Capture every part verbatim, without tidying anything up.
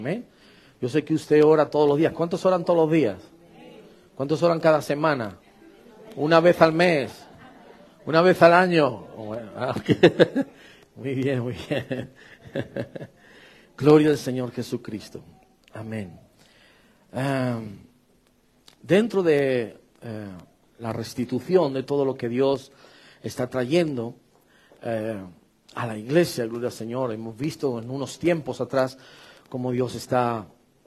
Amén. Yo sé que usted ora todos los días. ¿Cuántos oran todos los días? ¿Cuántos oran cada semana? ¿Una vez al mes? ¿Una vez al año? Muy bien, muy bien. Gloria al Señor Jesucristo. Amén. Um, dentro de uh, la restitución de todo lo que Dios está trayendo uh, a la iglesia, gloria al Señor, hemos visto en unos tiempos atrás cómo Dios está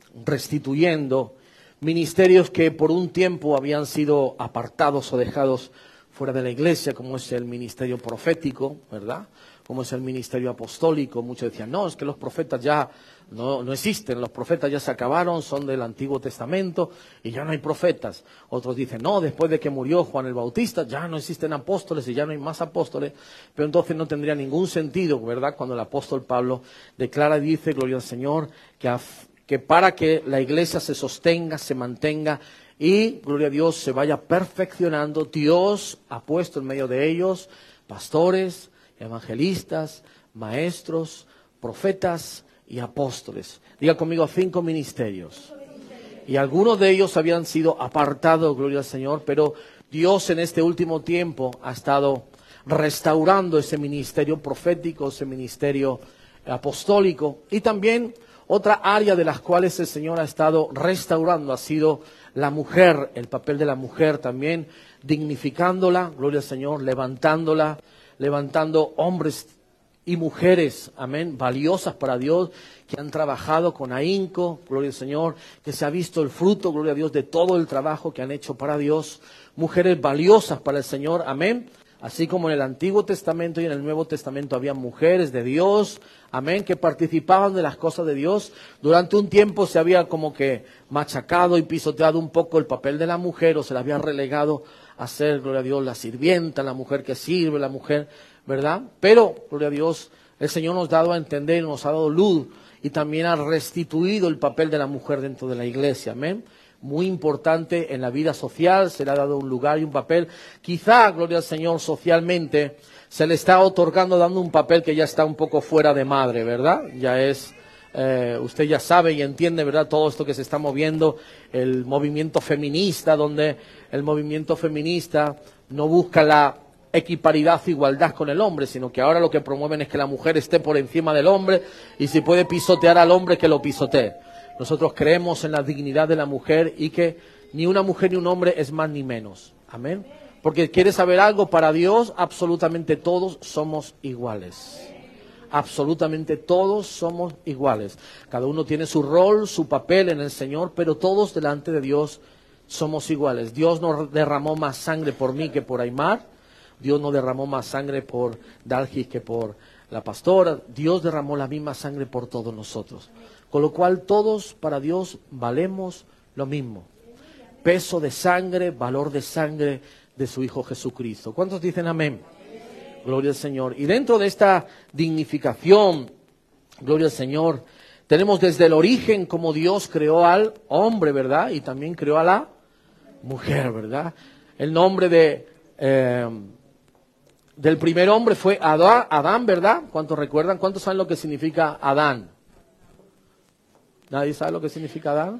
restituyendo ministerios que por un tiempo habían sido apartados o dejados fuera de la iglesia, como es el ministerio profético, ¿verdad? Como es el ministerio apostólico. Muchos decían, no, es que los profetas ya no, no existen, los profetas ya se acabaron, son del Antiguo Testamento y ya no hay profetas. Otros dicen, no, después de que murió Juan el Bautista ya no existen apóstoles y ya no hay más apóstoles, pero entonces no tendría ningún sentido, ¿verdad? Cuando el apóstol Pablo declara y dice, gloria al Señor, que, que para que la iglesia se sostenga, se mantenga y, gloria a Dios, se vaya perfeccionando, Dios ha puesto en medio de ellos pastores, evangelistas, maestros, profetas y apóstoles. Diga conmigo, cinco ministerios. Y algunos de ellos habían sido apartados, gloria al Señor, pero Dios en este último tiempo ha estado restaurando ese ministerio profético, ese ministerio apostólico. Y también otra área de las cuales el Señor ha estado restaurando ha sido la mujer, el papel de la mujer también, dignificándola, gloria al Señor, levantándola, levantando hombres y mujeres, amén, valiosas para Dios, que han trabajado con ahínco, gloria al Señor, que se ha visto el fruto, gloria a Dios, de todo el trabajo que han hecho para Dios, mujeres valiosas para el Señor, amén. Así como en el Antiguo Testamento y en el Nuevo Testamento había mujeres de Dios, amén, que participaban de las cosas de Dios. Durante un tiempo se había como que machacado y pisoteado un poco el papel de la mujer, o se la había relegado a ser, gloria a Dios, la sirvienta, la mujer que sirve, la mujer, ¿verdad? Pero, gloria a Dios, el Señor nos ha dado a entender, nos ha dado luz y también ha restituido el papel de la mujer dentro de la iglesia, amén. Muy importante en la vida social, se le ha dado un lugar y un papel. Quizá, gloria al Señor, socialmente se le está otorgando, dando un papel que ya está un poco fuera de madre, ¿verdad? Ya es, eh, usted ya sabe y entiende, ¿verdad? Todo esto que se está moviendo, el movimiento feminista, donde el movimiento feminista no busca la equiparidad, igualdad con el hombre, sino que ahora lo que promueven es que la mujer esté por encima del hombre y si puede pisotear al hombre, que lo pisotee. Nosotros creemos en la dignidad de la mujer y que ni una mujer ni un hombre es más ni menos. Amén. Porque quiere saber algo, para Dios absolutamente todos somos iguales. Absolutamente todos somos iguales. Cada uno tiene su rol, su papel en el Señor, pero todos delante de Dios somos iguales. Dios no derramó más sangre por mí que por Aymar. Dios no derramó más sangre por Dalgis que por la pastora. Dios derramó la misma sangre por todos nosotros. Con lo cual todos para Dios valemos lo mismo. Peso de sangre, valor de sangre de su Hijo Jesucristo. ¿Cuántos dicen amén? Gloria al Señor. Y dentro de esta dignificación, gloria al Señor, tenemos desde el origen como Dios creó al hombre, ¿verdad? Y también creó a la mujer, ¿verdad? El nombre de eh, del primer hombre fue Adán, Adán, ¿verdad? ¿Cuántos recuerdan? ¿Cuántos saben lo que significa Adán? ¿Nadie sabe lo que significa Adán?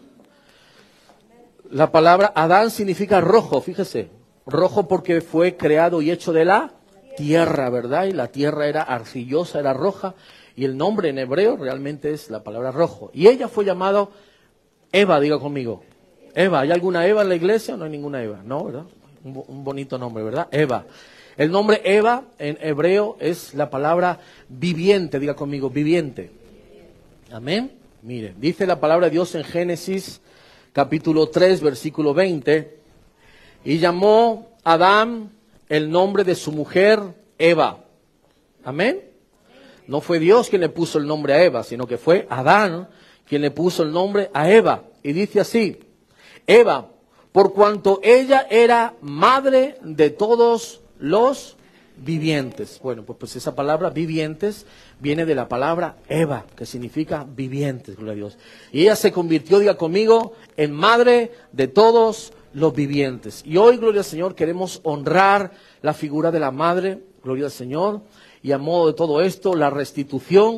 La palabra Adán significa rojo, fíjese. Rojo porque fue creado y hecho de la tierra, ¿verdad? Y la tierra era arcillosa, era roja. Y el nombre en hebreo realmente es la palabra rojo. Y ella fue llamada Eva, diga conmigo. Eva, ¿hay alguna Eva en la iglesia o no hay ninguna Eva? No, ¿verdad? Un, un bonito nombre, ¿verdad? Eva. El nombre Eva en hebreo es la palabra viviente, diga conmigo, viviente. Amén. Mire, dice la palabra de Dios en Génesis capítulo tres, versículo veinte, y llamó Adán el nombre de su mujer Eva. Amén. No fue Dios quien le puso el nombre a Eva, sino que fue Adán quien le puso el nombre a Eva. Y dice así, Eva, por cuanto ella era madre de todos los vivientes. Bueno, pues, pues esa palabra vivientes viene de la palabra Eva, que significa vivientes, gloria a Dios. Y ella se convirtió, diga conmigo, en madre de todos los vivientes. Y hoy, gloria al Señor, queremos honrar la figura de la madre, gloria al Señor, y a modo de todo esto, la restitución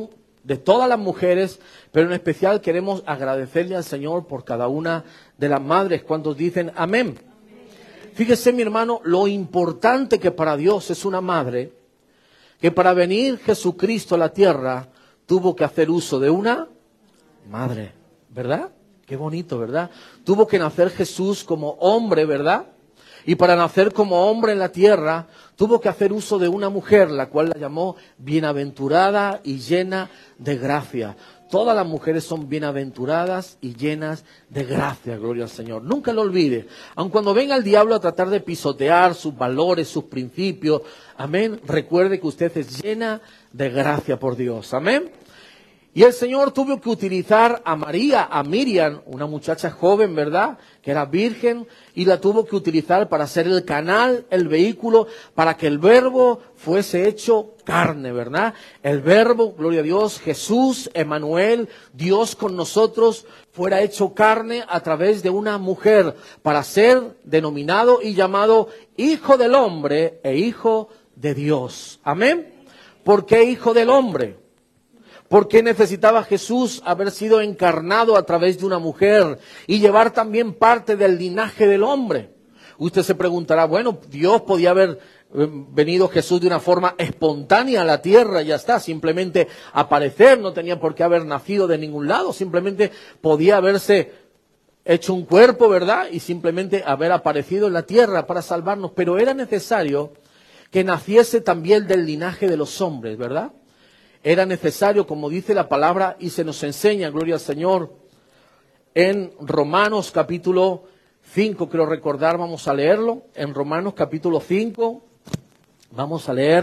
de todas las mujeres, pero en especial queremos agradecerle al Señor por cada una de las madres. ¿Cuántos dicen amén? Fíjese, mi hermano, lo importante que para Dios es una madre, que para venir Jesucristo a la tierra tuvo que hacer uso de una madre, ¿verdad? Qué bonito, ¿verdad? Tuvo que nacer Jesús como hombre, ¿verdad? Y para nacer como hombre en la tierra, tuvo que hacer uso de una mujer, la cual la llamó bienaventurada y llena de gracia. Todas las mujeres son bienaventuradas y llenas de gracia, gloria al Señor. Nunca lo olvide. Aun cuando venga el diablo a tratar de pisotear sus valores, sus principios, amén, recuerde que usted es llena de gracia por Dios, amén. Y el Señor tuvo que utilizar a María, a Miriam, una muchacha joven, ¿verdad?, que era virgen, y la tuvo que utilizar para ser el canal, el vehículo, para que el verbo fuese hecho carne, ¿verdad? El verbo, gloria a Dios, Jesús, Emmanuel, Dios con nosotros, fuera hecho carne a través de una mujer, para ser denominado y llamado Hijo del Hombre e Hijo de Dios. ¿Amén? ¿Por qué Hijo del Hombre? ¿Por qué necesitaba Jesús haber sido encarnado a través de una mujer y llevar también parte del linaje del hombre? Usted se preguntará, bueno, Dios podía haber venido Jesús de una forma espontánea a la tierra y ya está, simplemente aparecer, no tenía por qué haber nacido de ningún lado, simplemente podía haberse hecho un cuerpo, ¿verdad? Y simplemente haber aparecido en la tierra para salvarnos, pero era necesario que naciese también del linaje de los hombres, ¿verdad? Era necesario, como dice la palabra, y se nos enseña, gloria al Señor, en Romanos capítulo cinco, creo recordar, vamos a leerlo, en Romanos capítulo cinco, vamos a leer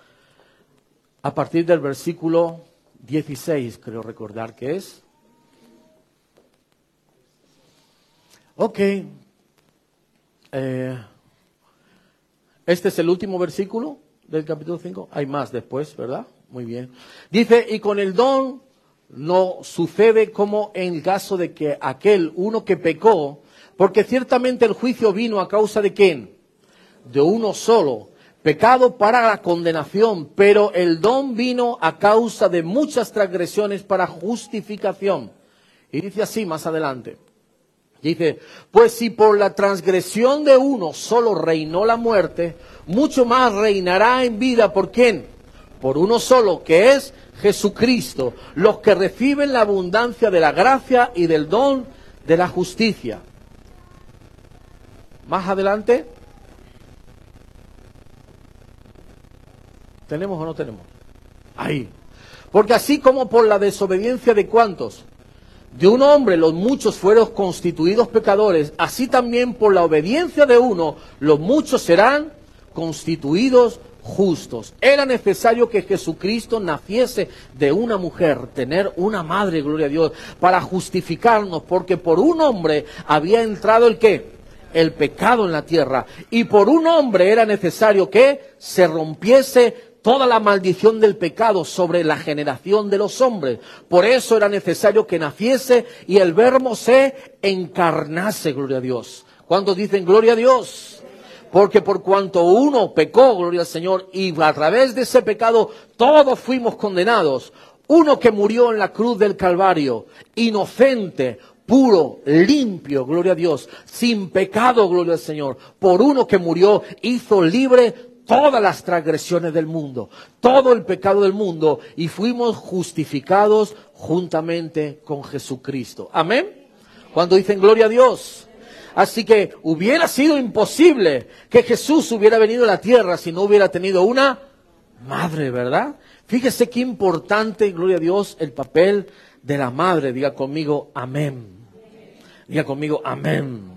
a partir del versículo dieciséis, creo recordar que es. Ok, eh, este es el último versículo del capítulo cinco, hay más después, ¿verdad? Muy bien. Dice, y con el don no sucede como en el caso de que aquel uno que pecó, porque ciertamente el juicio vino a causa de ¿quién? De uno solo, pecado para la condenación, pero el don vino a causa de muchas transgresiones para justificación. Y dice así más adelante. Dice, pues si por la transgresión de uno solo reinó la muerte, mucho más reinará en vida ¿por quién? Por uno solo, que es Jesucristo, los que reciben la abundancia de la gracia y del don de la justicia. Más adelante, ¿tenemos o no tenemos? Ahí. Porque así como por la desobediencia de ¿cuántos? De un hombre los muchos fueron constituidos pecadores, así también por la obediencia de uno los muchos serán constituidos justos. Era necesario que Jesucristo naciese de una mujer, tener una madre, gloria a Dios, para justificarnos, porque por un hombre había entrado el ¿qué? El pecado en la tierra, y por un hombre era necesario que se rompiese toda la maldición del pecado sobre la generación de los hombres. Por eso era necesario que naciese y el verbo se encarnase, gloria a Dios. ¿Cuántos dicen gloria a Dios? Porque por cuanto uno pecó, gloria al Señor, y a través de ese pecado todos fuimos condenados. Uno que murió en la cruz del Calvario, inocente, puro, limpio, gloria a Dios, sin pecado, gloria al Señor. Por uno que murió, hizo libre todas las transgresiones del mundo, todo el pecado del mundo, y fuimos justificados juntamente con Jesucristo. Amén. Cuando dicen gloria a Dios. Así que hubiera sido imposible que Jesús hubiera venido a la tierra si no hubiera tenido una madre, ¿verdad? Fíjese qué importante, gloria a Dios, el papel de la madre. Diga conmigo, amén. Diga conmigo, amén.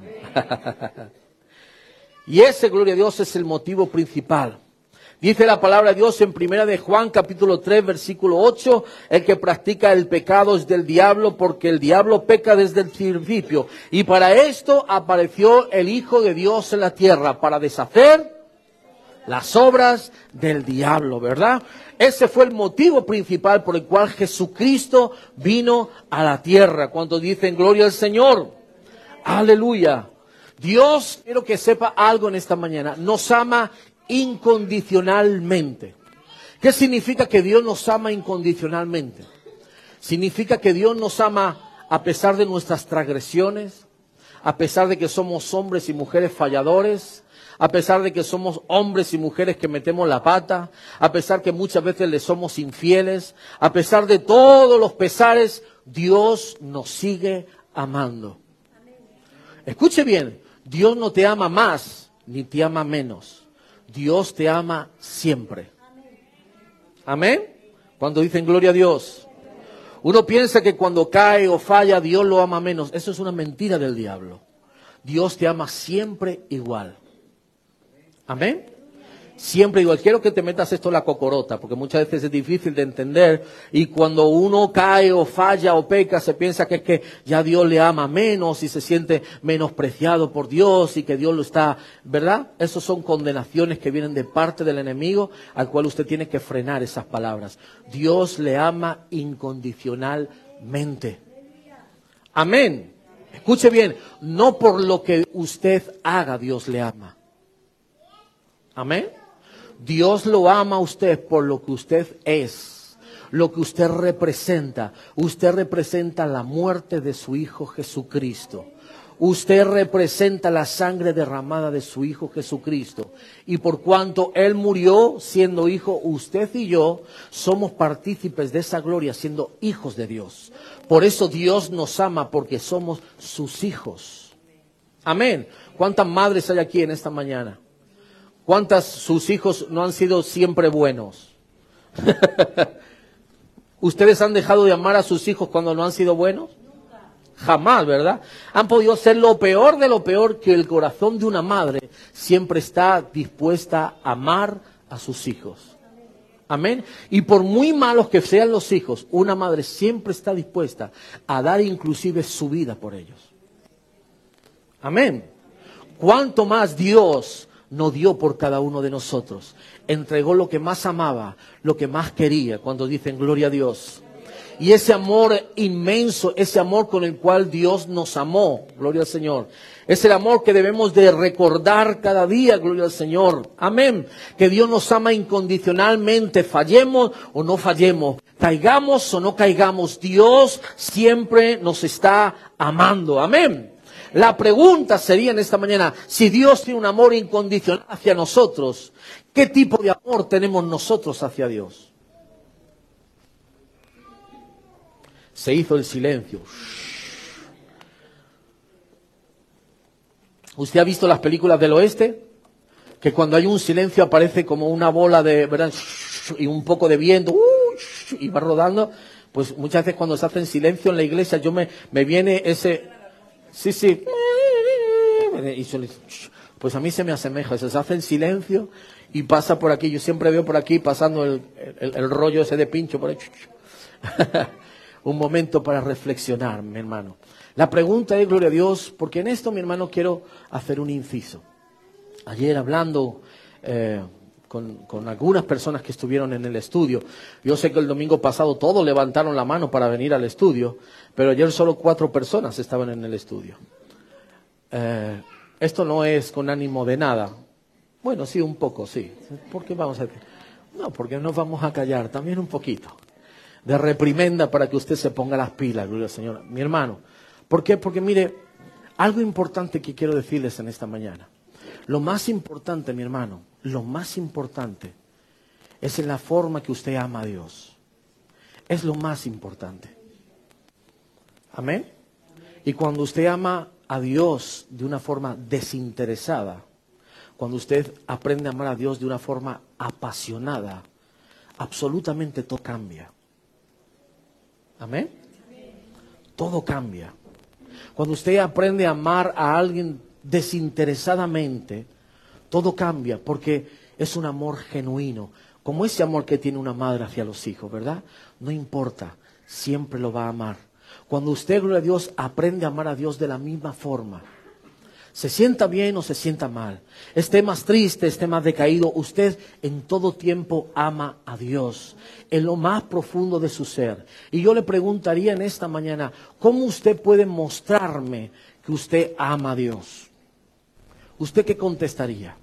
Y ese, gloria a Dios, es el motivo principal. Dice la palabra de Dios en primera de Juan, capítulo tres, versículo ocho, el que practica el pecado es del diablo, porque el diablo peca desde el principio. Y para esto apareció el Hijo de Dios en la tierra, para deshacer las obras del diablo, ¿verdad? Ese fue el motivo principal por el cual Jesucristo vino a la tierra. Cuando dicen gloria al Señor, aleluya. Dios, quiero que sepa algo en esta mañana, nos ama incondicionalmente. ¿Qué significa que Dios nos ama incondicionalmente? Significa que Dios nos ama a pesar de nuestras transgresiones, a pesar de que somos hombres y mujeres falladores, a pesar de que somos hombres y mujeres que metemos la pata, a pesar que muchas veces le somos infieles, a pesar de todos los pesares, Dios nos sigue amando. Escuche bien, Dios no te ama más ni te ama menos. Dios te ama siempre. Amén. Cuando dicen gloria a Dios. Uno piensa que cuando cae o falla Dios lo ama menos. Eso es una mentira del diablo. Dios te ama siempre igual. Amén. Siempre igual. Quiero que te metas esto en la cocorota, porque muchas veces es difícil de entender. Y cuando uno cae o falla o peca, se piensa que es que ya Dios le ama menos y se siente menospreciado por Dios y que Dios lo está, ¿verdad? Esas son condenaciones que vienen de parte del enemigo, al cual usted tiene que frenar esas palabras. Dios le ama incondicionalmente. Amén. Escuche bien, no por lo que usted haga Dios le ama. Amén. Dios lo ama a usted por lo que usted es, lo que usted representa. Usted representa la muerte de su Hijo Jesucristo. Usted representa la sangre derramada de su Hijo Jesucristo. Y por cuanto Él murió siendo hijo, usted y yo somos partícipes de esa gloria siendo hijos de Dios. Por eso Dios nos ama, porque somos sus hijos. Amén. ¿Cuántas madres hay aquí en esta mañana? ¿Cuántas sus hijos no han sido siempre buenos? ¿Ustedes han dejado de amar a sus hijos cuando no han sido buenos? Jamás, ¿verdad? Han podido ser lo peor de lo peor, que el corazón de una madre siempre está dispuesta a amar a sus hijos. Amén. Y por muy malos que sean los hijos, una madre siempre está dispuesta a dar inclusive su vida por ellos. Amén. ¿Cuánto más Dios no dio por cada uno de nosotros? Entregó lo que más amaba, lo que más quería, cuando dicen gloria a Dios. Y ese amor inmenso, ese amor con el cual Dios nos amó, gloria al Señor, es el amor que debemos de recordar cada día, gloria al Señor. Amén. Que Dios nos ama incondicionalmente, fallemos o no fallemos, caigamos o no caigamos, Dios siempre nos está amando. Amén. La pregunta sería en esta mañana, si Dios tiene un amor incondicional hacia nosotros, ¿qué tipo de amor tenemos nosotros hacia Dios? Se hizo el silencio. ¿Usted ha visto las películas del oeste? Que cuando hay un silencio aparece como una bola de, ¿verdad? Y un poco de viento, y va rodando. Pues muchas veces cuando se hace en silencio en la iglesia, yo me, me viene ese... Sí, sí. Pues a mí se me asemeja. Se hace en silencio y pasa por aquí. Yo siempre veo por aquí pasando el, el, el rollo ese de pincho por ahí. Un momento para reflexionar, mi hermano. La pregunta es, gloria a Dios, porque en esto, mi hermano, quiero hacer un inciso. Ayer hablando eh, con, con algunas personas que estuvieron en el estudio, yo sé que el domingo pasado todos levantaron la mano para venir al estudio, pero ayer solo cuatro personas estaban en el estudio. Eh, esto no es con ánimo de nada. Bueno, sí, un poco, sí. ¿Por qué vamos a decir? No, porque nos vamos a callar, también un poquito. De reprimenda para que usted se ponga las pilas, gloria al Señor. Mi hermano, ¿por qué? Porque mire, algo importante que quiero decirles en esta mañana. Lo más importante, mi hermano, lo más importante es en la forma que usted ama a Dios. Es lo más importante. Amén. Y cuando usted ama a Dios de una forma desinteresada, cuando usted aprende a amar a Dios de una forma apasionada, absolutamente todo cambia. Amén. Todo cambia. Cuando usted aprende a amar a alguien desinteresadamente, todo cambia, porque es un amor genuino, como ese amor que tiene una madre hacia los hijos, ¿verdad? No importa, siempre lo va a amar. Cuando usted, gloria a Dios, aprende a amar a Dios de la misma forma, se sienta bien o se sienta mal, esté más triste, esté más decaído, usted en todo tiempo ama a Dios, en lo más profundo de su ser. Y yo le preguntaría en esta mañana, ¿cómo usted puede mostrarme que usted ama a Dios? ¿Usted qué contestaría?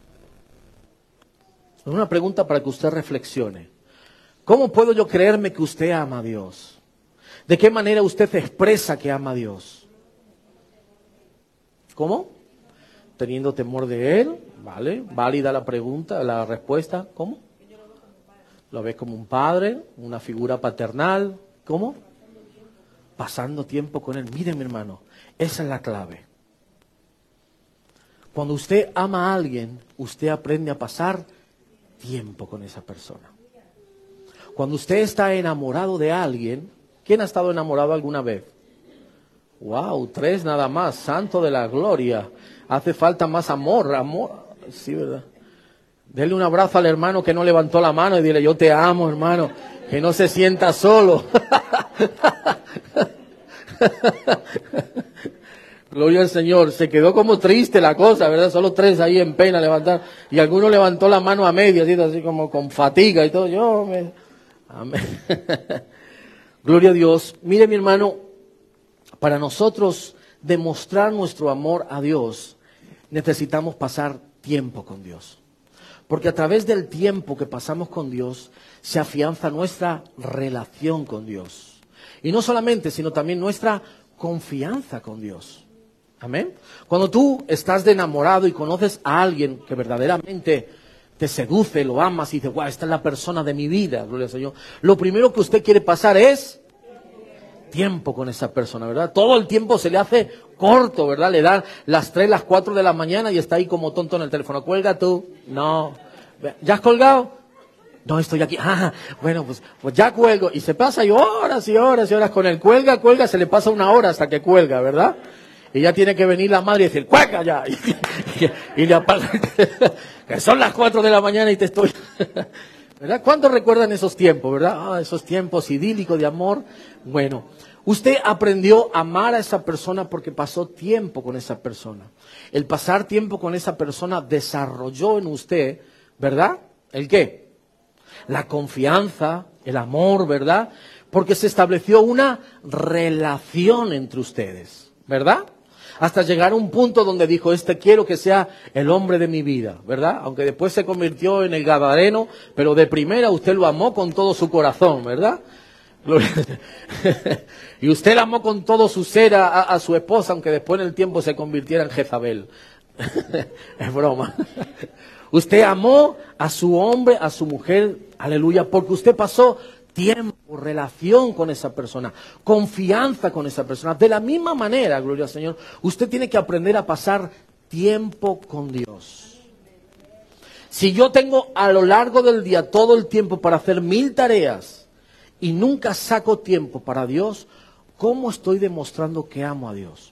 Es una pregunta para que usted reflexione. ¿Cómo puedo yo creerme que usted ama a Dios? ¿De qué manera usted expresa que ama a Dios? ¿Cómo? Teniendo temor de Él, ¿vale? Válida la pregunta, la respuesta, ¿cómo? ¿Lo ves como un padre, una figura paternal? ¿Cómo? Pasando tiempo con Él. Mire, mi hermano, esa es la clave. Cuando usted ama a alguien, usted aprende a pasar tiempo con esa persona. Cuando usted está enamorado de alguien, ¿quién ha estado enamorado alguna vez? Wow, tres nada más, santo de la gloria. Hace falta más amor, amor. Sí, ¿verdad? Dele un abrazo al hermano que no levantó la mano y dile, yo te amo, hermano, que no se sienta solo. Gloria al Señor. Se quedó como triste la cosa, ¿verdad? Solo tres ahí en pena levantar. Y alguno levantó la mano a medio, así, así como con fatiga y todo. Yo me... Amén. Gloria a Dios. Mire, mi hermano, para nosotros demostrar nuestro amor a Dios, necesitamos pasar tiempo con Dios. Porque a través del tiempo que pasamos con Dios, se afianza nuestra relación con Dios. Y no solamente, sino también nuestra confianza con Dios. Amén. Cuando tú estás de enamorado y conoces a alguien que verdaderamente te seduce, lo amas y dices, guau, esta es la persona de mi vida, gloria al Señor. Lo primero que usted quiere pasar es tiempo con esa persona, ¿verdad? Todo el tiempo se le hace corto, ¿verdad? Le dan las tres, las cuatro de la mañana y está ahí como tonto en el teléfono. ¿Cuelga tú? No. ¿Ya has colgado? No, estoy aquí. Ah, bueno, pues, pues ya cuelgo. Y se pasa y horas y horas y horas con él. Cuelga, cuelga, se le pasa una hora hasta que cuelga, ¿verdad? Y ya tiene que venir la madre y decir, ¡cuelga ya! Y, y, y le apaga. Que son las cuatro de la mañana y te estoy... ¿Verdad? ¿Cuántos recuerdan esos tiempos, verdad? Ah, esos tiempos idílicos de amor. Bueno, usted aprendió a amar a esa persona porque pasó tiempo con esa persona. El pasar tiempo con esa persona desarrolló en usted, ¿verdad? ¿El qué? La confianza, el amor, ¿verdad? Porque se estableció una relación entre ustedes, ¿verdad? Hasta llegar a un punto donde dijo, este quiero que sea el hombre de mi vida, ¿verdad? Aunque después se convirtió en el gadareno, pero de primera usted lo amó con todo su corazón, ¿verdad? Y usted la amó con todo su ser a, a su esposa, aunque después en el tiempo se convirtiera en Jezabel. Es broma. Usted amó a su hombre, a su mujer, aleluya, porque usted pasó tiempo, relación con esa persona, confianza con esa persona. De la misma manera, gloria al Señor, usted tiene que aprender a pasar tiempo con Dios. Si yo tengo a lo largo del día todo el tiempo para hacer mil tareas y nunca saco tiempo para Dios, ¿cómo estoy demostrando que amo a Dios?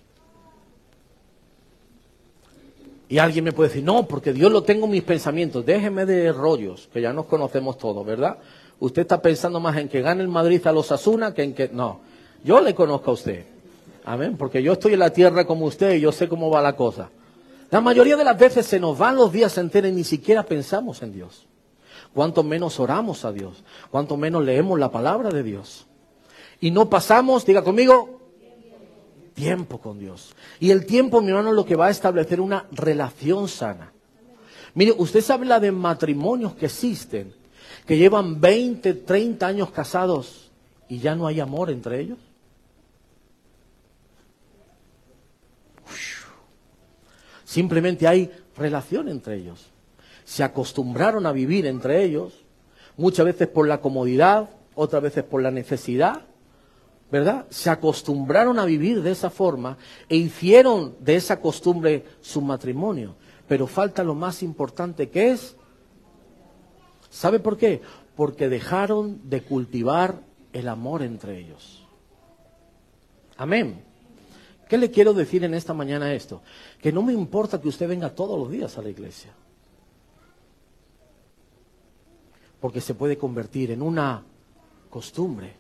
Y alguien me puede decir, no, porque Dios lo tengo en mis pensamientos. Déjeme de rollos, que ya nos conocemos todos, ¿verdad? Usted está pensando más en que gane el Madrid a los Osasuna que en que... No, yo le conozco a usted. Amén, porque yo estoy en la tierra como usted y yo sé cómo va la cosa. La mayoría de las veces se nos van los días enteros y ni siquiera pensamos en Dios. Cuanto menos oramos a Dios, cuanto menos leemos la palabra de Dios. Y no pasamos, diga conmigo, tiempo con Dios. Y el tiempo, mi hermano, es lo que va a establecer una relación sana. Mire, usted sabe la de matrimonios que existen, que llevan veinte, treinta años casados y ya no hay amor entre ellos. Simplemente hay relación entre ellos. Se acostumbraron a vivir entre ellos, muchas veces por la comodidad, otras veces por la necesidad, ¿verdad? Se acostumbraron a vivir de esa forma e hicieron de esa costumbre su matrimonio. Pero falta lo más importante, que es, ¿sabe por qué? Porque dejaron de cultivar el amor entre ellos. Amén. ¿Qué le quiero decir en esta mañana esto? Que no me importa que usted venga todos los días a la iglesia. Porque se puede convertir en una costumbre.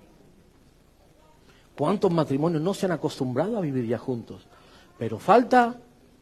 ¿Cuántos matrimonios no se han acostumbrado a vivir ya juntos? Pero falta...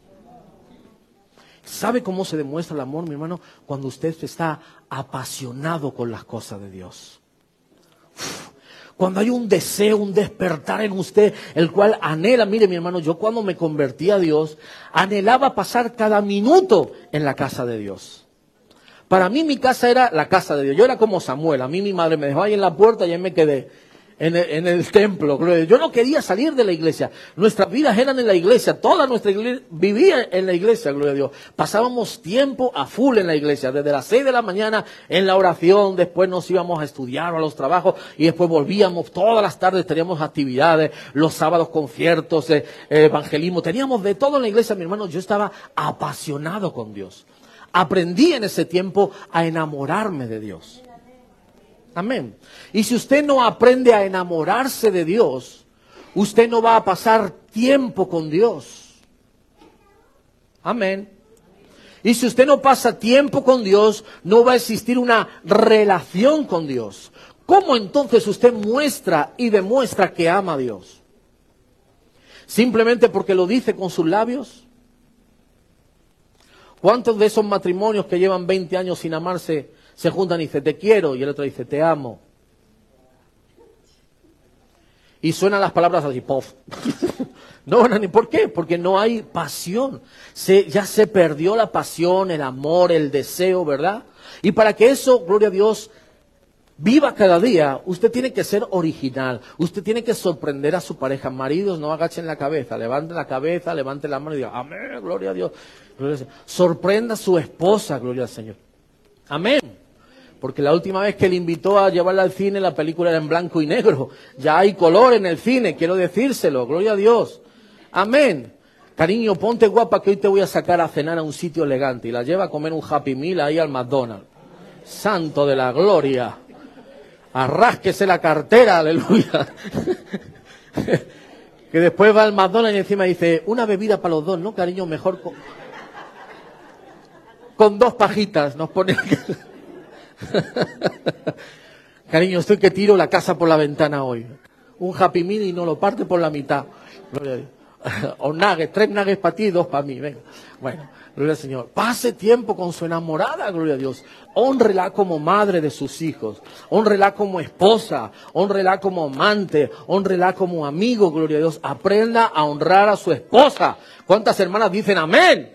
¿Sabe cómo se demuestra el amor, mi hermano? Cuando usted está apasionado con las cosas de Dios. Cuando hay un deseo, un despertar en usted, el cual anhela. Mire, mi hermano, yo cuando me convertí a Dios, anhelaba pasar cada minuto en la casa de Dios. Para mí mi casa era la casa de Dios. Yo era como Samuel. A mí mi madre me dejó ahí en la puerta y ahí me quedé. en el, en el templo. Yo no quería salir de la iglesia. Nuestras vidas eran en la iglesia. Toda nuestra iglesia vivía en la iglesia, gloria a Dios. Pasábamos tiempo a full en la iglesia. Desde las seis de la mañana en la oración. Después nos íbamos a estudiar o a los trabajos. Y después volvíamos. Todas las tardes teníamos actividades. Los sábados conciertos, eh, eh, evangelismo. Teníamos de todo en la iglesia, mi hermano. Yo estaba apasionado con Dios. Aprendí en ese tiempo a enamorarme de Dios. Amén. Y si usted no aprende a enamorarse de Dios, usted no va a pasar tiempo con Dios. Amén. Y si usted no pasa tiempo con Dios, no va a existir una relación con Dios. ¿Cómo entonces usted muestra y demuestra que ama a Dios? ¿Simplemente porque lo dice con sus labios? ¿Cuántos de esos matrimonios que llevan veinte años sin amarse se juntan y dicen te quiero y el otro dice te amo? Y suenan las palabras así, pof. No, no, ni por qué, porque no hay pasión. Se, ya se perdió la pasión, el amor, el deseo, ¿verdad? Y para que eso, gloria a Dios, viva cada día, usted tiene que ser original. Usted tiene que sorprender a su pareja. Maridos, no agachen la cabeza, levanten la cabeza, levanten la mano y digan, amén, gloria a Dios. Gloria a Dios. Sorprenda a su esposa, gloria al Señor. Amén. Porque la última vez que le invitó a llevarla al cine, la película era en blanco y negro. Ya hay color en el cine, quiero decírselo, gloria a Dios. Amén. Cariño, ponte guapa que hoy te voy a sacar a cenar a un sitio elegante. Y la lleva a comer un Happy Meal ahí al McDonald's. Santo de la gloria. Arrásquese la cartera, aleluya. Que después va al McDonald's y encima dice, una bebida para los dos, ¿no, cariño? Mejor con, con dos pajitas nos pone... Cariño, estoy que tiro la casa por la ventana hoy. Un Happy Meal y no lo parte por la mitad. O nuggets, tres nuggets para ti y dos para mí. Venga. Bueno, gloria al Señor. Pase tiempo con su enamorada, gloria a Dios. Hónrela como madre de sus hijos. Hónrela como esposa. Hónrela como amante. Hónrela como amigo, gloria a Dios. Aprenda a honrar a su esposa. ¿Cuántas hermanas dicen amén?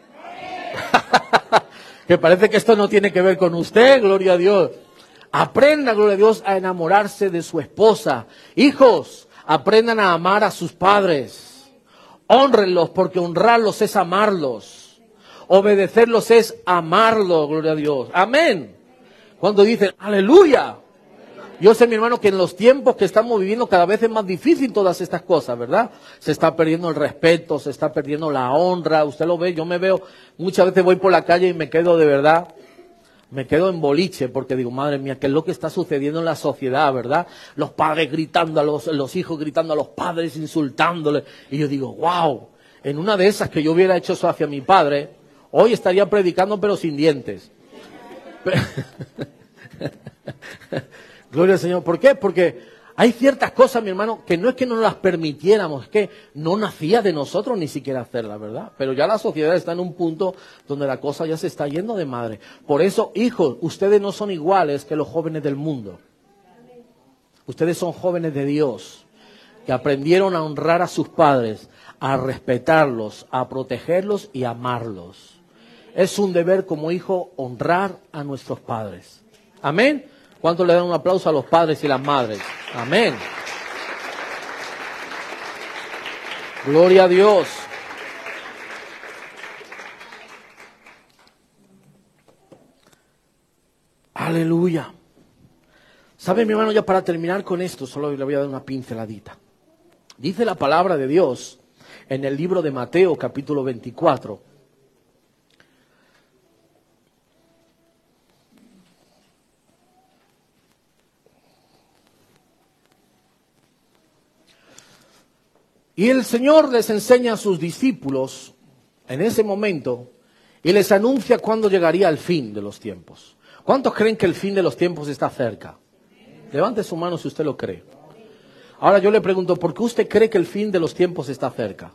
Que parece que esto no tiene que ver con usted, gloria a Dios. Aprenda, gloria a Dios, a enamorarse de su esposa. Hijos, aprendan a amar a sus padres. Hónrenlos, porque honrarlos es amarlos. Obedecerlos es amarlos, gloria a Dios. Amén. Cuando dicen, aleluya. Yo sé, mi hermano, que en los tiempos que estamos viviendo cada vez es más difícil todas estas cosas, ¿verdad? Se está perdiendo el respeto, se está perdiendo la honra. Usted lo ve, yo me veo, muchas veces voy por la calle y me quedo de verdad, me quedo en boliche porque digo, madre mía, ¿qué es lo que está sucediendo en la sociedad, verdad? Los padres gritando a los, los hijos gritando a los padres, insultándoles. Y yo digo, wow, en una de esas que yo hubiera hecho eso hacia mi padre, hoy estaría predicando pero sin dientes. Gloria al Señor. ¿Por qué? Porque hay ciertas cosas, mi hermano, que no es que no las permitiéramos, es que no nacía de nosotros ni siquiera hacerlas, ¿verdad? Pero ya la sociedad está en un punto donde la cosa ya se está yendo de madre. Por eso, hijos, ustedes no son iguales que los jóvenes del mundo. Ustedes son jóvenes de Dios, que aprendieron a honrar a sus padres, a respetarlos, a protegerlos y a amarlos. Es un deber como hijo honrar a nuestros padres. Amén. ¿Cuánto le dan un aplauso a los padres y las madres? Amén. Gloria a Dios. Aleluya. ¿Sabe, mi hermano, ya para terminar con esto, solo le voy a dar una pinceladita. Dice la palabra de Dios en el libro de Mateo, capítulo veinticuatro. Y el Señor les enseña a sus discípulos en ese momento y les anuncia cuándo llegaría el fin de los tiempos. ¿Cuántos creen que el fin de los tiempos está cerca? Levante su mano si usted lo cree. Ahora yo le pregunto, ¿por qué usted cree que el fin de los tiempos está cerca?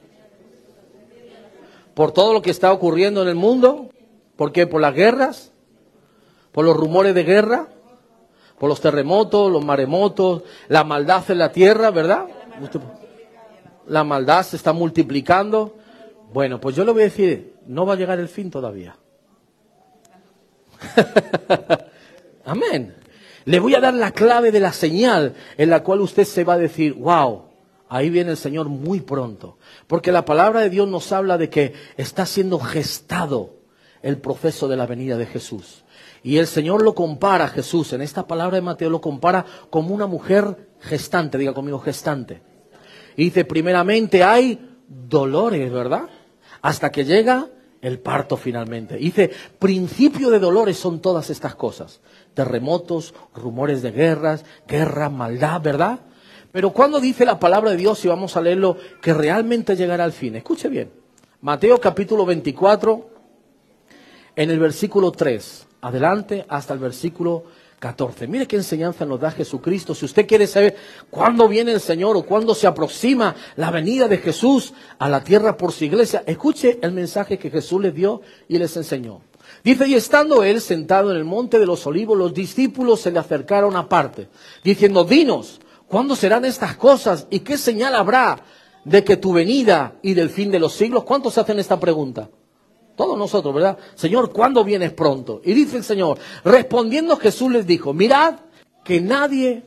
¿Por todo lo que está ocurriendo en el mundo? ¿Por qué? ¿Por las guerras? ¿Por los rumores de guerra? ¿Por los terremotos, los maremotos, la maldad en la tierra, verdad? Usted... La maldad se está multiplicando. Bueno, pues yo le voy a decir, no va a llegar el fin todavía. Amén. Le voy a dar la clave de la señal en la cual usted se va a decir, wow, ahí viene el Señor muy pronto. Porque la palabra de Dios nos habla de que está siendo gestado el proceso de la venida de Jesús. Y el Señor lo compara a Jesús, en esta palabra de Mateo lo compara como una mujer gestante, diga conmigo gestante. Y dice, primeramente hay dolores, ¿verdad? Hasta que llega el parto finalmente. Dice, principio de dolores son todas estas cosas. Terremotos, rumores de guerras, guerra, maldad, ¿verdad? Pero cuando dice la palabra de Dios, y vamos a leerlo, que realmente llegará al fin. Escuche bien. Mateo capítulo veinticuatro, en el versículo tres. Adelante hasta el versículo catorce. Mire qué enseñanza nos da Jesucristo. Si usted quiere saber cuándo viene el Señor o cuándo se aproxima la venida de Jesús a la tierra por su iglesia, escuche el mensaje que Jesús les dio y les enseñó. Dice, y estando él sentado en el monte de los olivos, los discípulos se le acercaron aparte, diciendo, dinos, ¿cuándo serán estas cosas? ¿Y qué señal habrá de que tu venida y del fin de los siglos? ¿Cuántos hacen esta pregunta? Todos nosotros, ¿verdad? Señor, ¿cuándo vienes pronto? Y dice el Señor, respondiendo Jesús les dijo, mirad que nadie...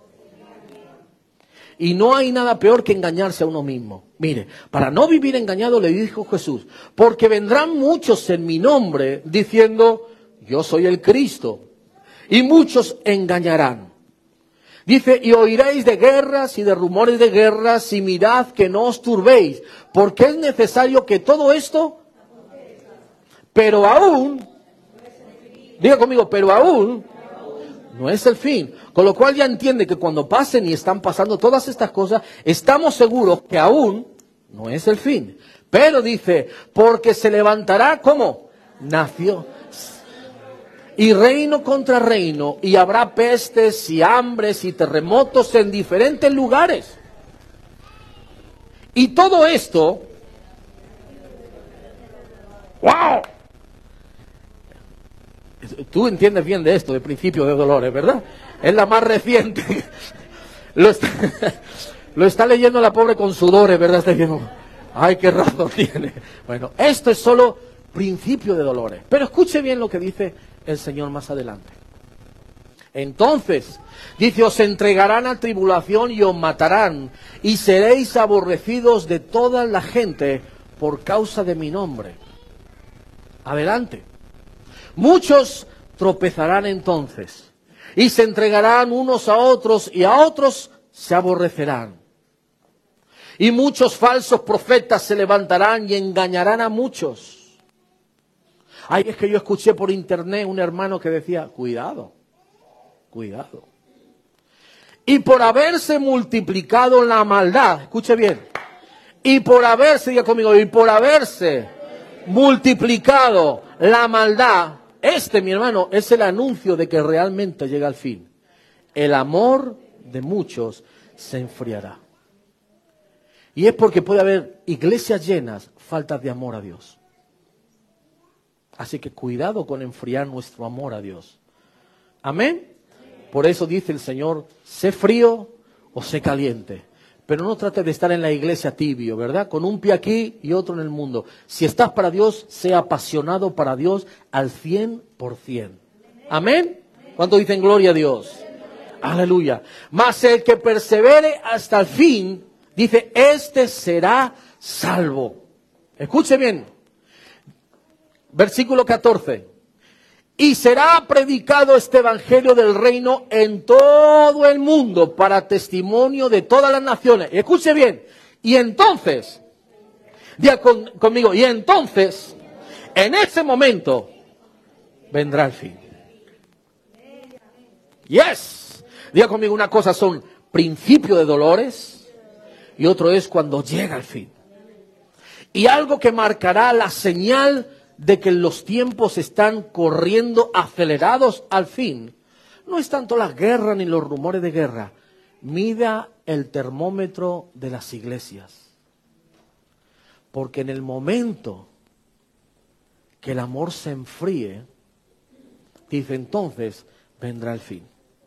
Y no hay nada peor que engañarse a uno mismo. Mire, para no vivir engañado le dijo Jesús, porque vendrán muchos en mi nombre diciendo, yo soy el Cristo. Y muchos engañarán. Dice, y oiréis de guerras y de rumores de guerras, y mirad que no os turbéis, porque es necesario que todo esto... Pero aún, diga conmigo, pero aún no es el fin. Con lo cual ya entiende que cuando pasen y están pasando todas estas cosas, estamos seguros que aún no es el fin. Pero dice, porque se levantará, ¿cómo? Nación. Y reino contra reino, y habrá pestes y hambres y terremotos en diferentes lugares. Y todo esto, ¡wow! Tú entiendes bien de esto, de principio de dolores, ¿verdad? Es la más reciente. Lo está, lo está leyendo la pobre con sudores, ¿verdad? Está diciendo, ay, qué razón tiene. Bueno, esto es solo principio de dolores. Pero escuche bien lo que dice el Señor más adelante. Entonces, dice, os entregarán a tribulación y os matarán, y seréis aborrecidos de toda la gente por causa de mi nombre. Adelante. Muchos tropezarán entonces, y se entregarán unos a otros, y a otros se aborrecerán. Y muchos falsos profetas se levantarán y engañarán a muchos. Ay, es que yo escuché por internet un hermano que decía, cuidado, cuidado. Y por haberse multiplicado la maldad, escuche bien, y por haberse, diga conmigo, y por haberse multiplicado la maldad, este, mi hermano, es el anuncio de que realmente llega al fin. El amor de muchos se enfriará. Y es porque puede haber iglesias llenas, faltas de amor a Dios. Así que cuidado con enfriar nuestro amor a Dios. Amén. Por eso dice el Señor, sé frío o sé caliente. Pero no trate de estar en la iglesia tibio, ¿verdad? Con un pie aquí y otro en el mundo. Si estás para Dios, sea apasionado para Dios al cien por ciento. Amén. ¿Cuánto dicen gloria a Dios? Aleluya. Mas el que persevere hasta el fin, dice, este será salvo. Escuche bien. Versículo catorce. Y será predicado este evangelio del reino en todo el mundo para testimonio de todas las naciones. Escuche bien. Y entonces, diga con, conmigo, y entonces, en ese momento, vendrá el fin. Yes. Diga conmigo, una cosa son principio de dolores y otro es cuando llega el fin. Y algo que marcará la señal de que los tiempos están corriendo acelerados al fin, no es tanto la guerra ni los rumores de guerra. Mida el termómetro de las iglesias. Porque en el momento que el amor se enfríe, dice entonces vendrá el fin.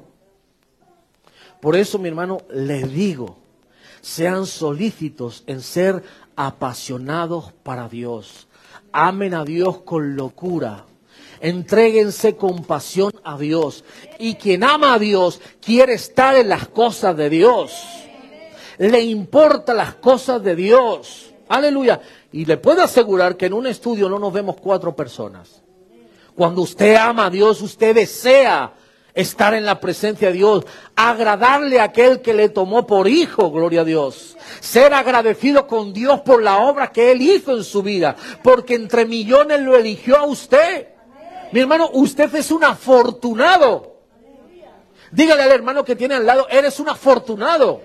Por eso, mi hermano, les digo, sean solícitos en ser apasionados para Dios. Amen a Dios con locura. Entréguense con pasión a Dios. Y quien ama a Dios quiere estar en las cosas de Dios. Le importa las cosas de Dios. Aleluya. Y le puedo asegurar que en un estudio no nos vemos cuatro personas. Cuando usted ama a Dios, usted desea estar en la presencia de Dios, agradarle a aquel que le tomó por hijo, gloria a Dios. Ser agradecido con Dios por la obra que Él hizo en su vida, porque entre millones lo eligió a usted. Mi hermano, usted es un afortunado. Dígale al hermano que tiene al lado, eres un afortunado.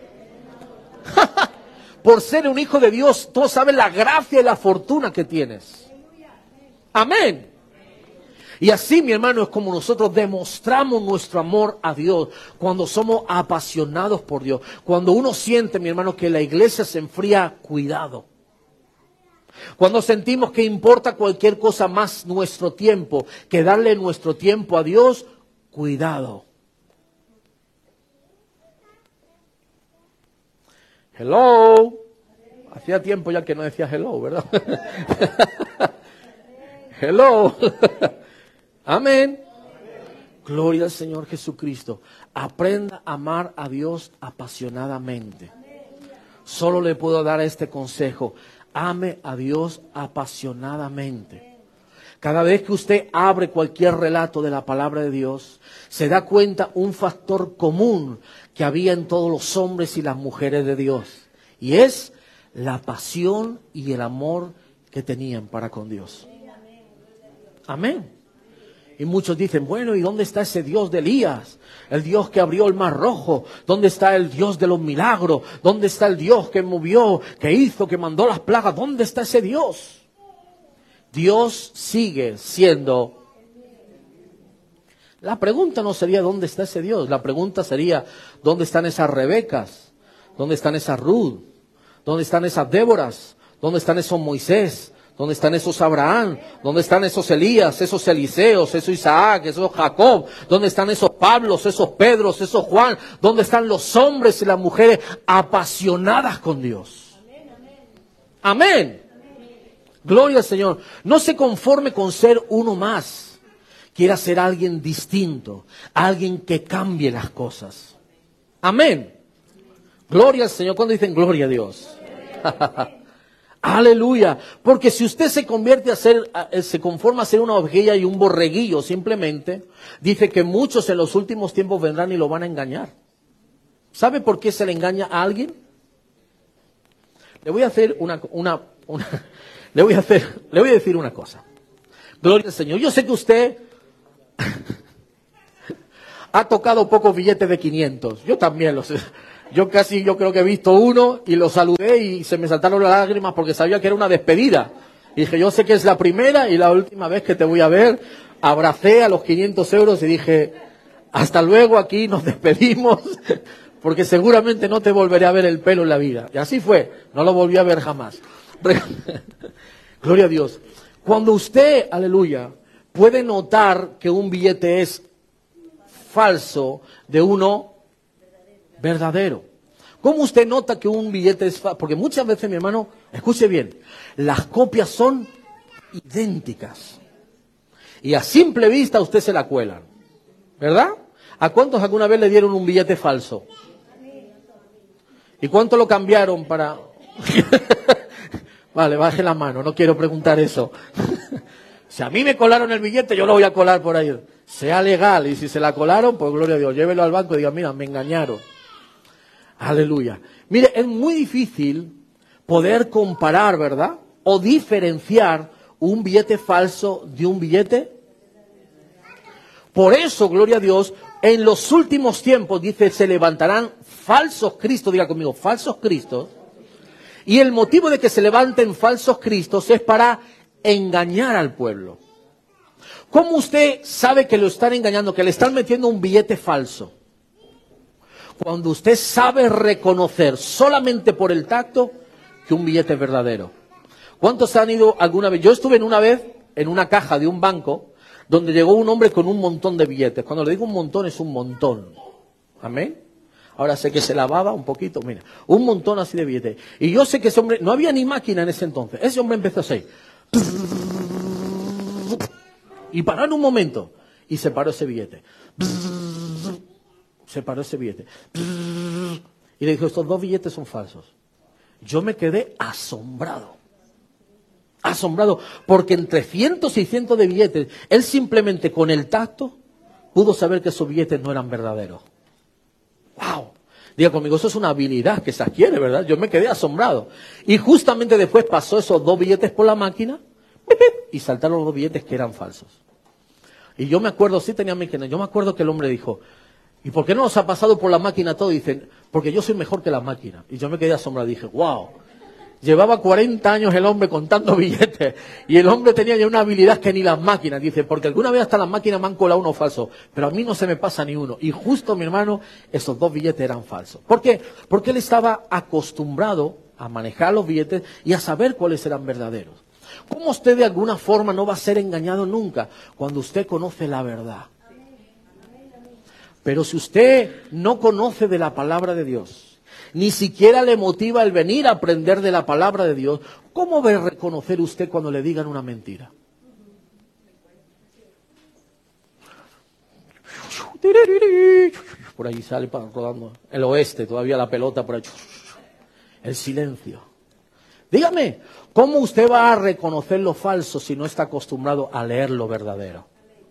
Por ser un hijo de Dios, todos saben la gracia y la fortuna que tienes. Amén. Y así, mi hermano, es como nosotros demostramos nuestro amor a Dios, cuando somos apasionados por Dios. Cuando uno siente, mi hermano, que la iglesia se enfría, cuidado. Cuando sentimos que importa cualquier cosa más nuestro tiempo que darle nuestro tiempo a Dios, cuidado. Hello. Hacía tiempo ya que no decía hello, ¿verdad? Hello. Amén. Gloria al Señor Jesucristo. Aprenda a amar a Dios apasionadamente. Solo le puedo dar este consejo. Ame a Dios apasionadamente. Cada vez que usted abre cualquier relato de la palabra de Dios, se da cuenta un factor común que había en todos los hombres y las mujeres de Dios. Y es la pasión y el amor que tenían para con Dios. Amén. Y muchos dicen, bueno, ¿y dónde está ese Dios de Elías? El Dios que abrió el mar rojo. ¿Dónde está el Dios de los milagros? ¿Dónde está el Dios que movió, que hizo, que mandó las plagas? ¿Dónde está ese Dios? Dios sigue siendo. La pregunta no sería ¿dónde está ese Dios? La pregunta sería ¿dónde están esas Rebecas? ¿Dónde están esas Ruth? ¿Dónde están esas Déboras? ¿Dónde están esos Moisés? ¿Dónde están esos Abraham? ¿Dónde están esos Elías, esos Eliseos, esos Isaac, esos Jacob? ¿Dónde están esos Pablos, esos Pedros, esos Juan? ¿Dónde están los hombres y las mujeres apasionadas con Dios? Amén. Gloria al Señor. No se conforme con ser uno más. Quiera ser alguien distinto, alguien que cambie las cosas. Amén. Gloria al Señor. ¿Cuándo dicen gloria a Dios? Aleluya. Porque si usted se convierte a ser, se conforma a ser una ovejilla y un borreguillo simplemente, dice que muchos en los últimos tiempos vendrán y lo van a engañar. ¿Sabe por qué se le engaña a alguien? Le voy a hacer una, una, una le voy a hacer, le voy a decir una cosa. Gloria al Señor. Yo sé que usted ha tocado pocos billetes de quinientos. Yo también lo sé. Yo casi, yo creo que he visto uno y lo saludé y se me saltaron las lágrimas porque sabía que era una despedida. Y dije, yo sé que es la primera y la última vez que te voy a ver. Abracé a los quinientos euros y dije, hasta luego, aquí nos despedimos, porque seguramente no te volveré a ver el pelo en la vida. Y así fue, no lo volví a ver jamás. Gloria a Dios. Cuando usted, aleluya, puede notar que un billete es falso de uno verdadero. ¿Cómo usted nota que un billete es falso? Porque muchas veces, mi hermano, escuche bien, las copias son idénticas. Y a simple vista a usted se la cuelan. ¿Verdad? ¿A cuántos alguna vez le dieron un billete falso? ¿Y cuánto lo cambiaron para...? Vale, baje la mano, no quiero preguntar eso. Si a mí me colaron el billete, yo lo voy a colar por ahí. Sea legal, y si se la colaron, pues gloria a Dios, llévelo al banco y diga, mira, me engañaron. Aleluya. Mire, es muy difícil poder comparar, ¿verdad? O diferenciar un billete falso de un billete. Por eso, gloria a Dios, en los últimos tiempos, dice, se levantarán falsos cristos, diga conmigo, falsos cristos. Y el motivo de que se levanten falsos cristos es para engañar al pueblo. ¿Cómo usted sabe que lo están engañando, que le están metiendo un billete falso? Cuando usted sabe reconocer solamente por el tacto que un billete es verdadero. ¿Cuántos han ido alguna vez? Yo estuve en una vez en una caja de un banco donde llegó un hombre con un montón de billetes. Cuando le digo un montón, es un montón. Amén. Ahora sé que se lavaba un poquito, mira, un montón así de billetes. Y yo sé que ese hombre, no había ni máquina en ese entonces. Ese hombre empezó así. Y paró en un momento. Y se paró ese billete. Se paró ese billete. Y le dijo, estos dos billetes son falsos. Yo me quedé asombrado. Asombrado. Porque entre cientos y cientos de billetes, él simplemente con el tacto pudo saber que esos billetes no eran verdaderos. ¡Wow! Diga conmigo, eso es una habilidad que se adquiere, ¿verdad? Yo me quedé asombrado. Y justamente después pasó esos dos billetes por la máquina y saltaron los dos billetes que eran falsos. Y yo me acuerdo, sí tenía máquina, yo me acuerdo que el hombre dijo, ¿y por qué no nos ha pasado por la máquina todo? Y dicen, porque yo soy mejor que la máquina. Y yo me quedé asombrado, dije, wow. Llevaba cuarenta años el hombre contando billetes y el hombre tenía ya una habilidad que ni las máquinas. Dice, porque alguna vez hasta las máquinas me han colado uno falso, pero a mí no se me pasa ni uno. Y justo, mi hermano, esos dos billetes eran falsos. ¿Por qué? Porque él estaba acostumbrado a manejar los billetes y a saber cuáles eran verdaderos. ¿Cómo usted de alguna forma no va a ser engañado nunca? Cuando usted conoce la verdad. Pero si usted no conoce de la palabra de Dios, ni siquiera le motiva el venir a aprender de la palabra de Dios, ¿cómo va a reconocer usted cuando le digan una mentira? Por ahí sale rodando el oeste, todavía la pelota por ahí. El silencio. Dígame, ¿cómo usted va a reconocer lo falso si no está acostumbrado a leer lo verdadero?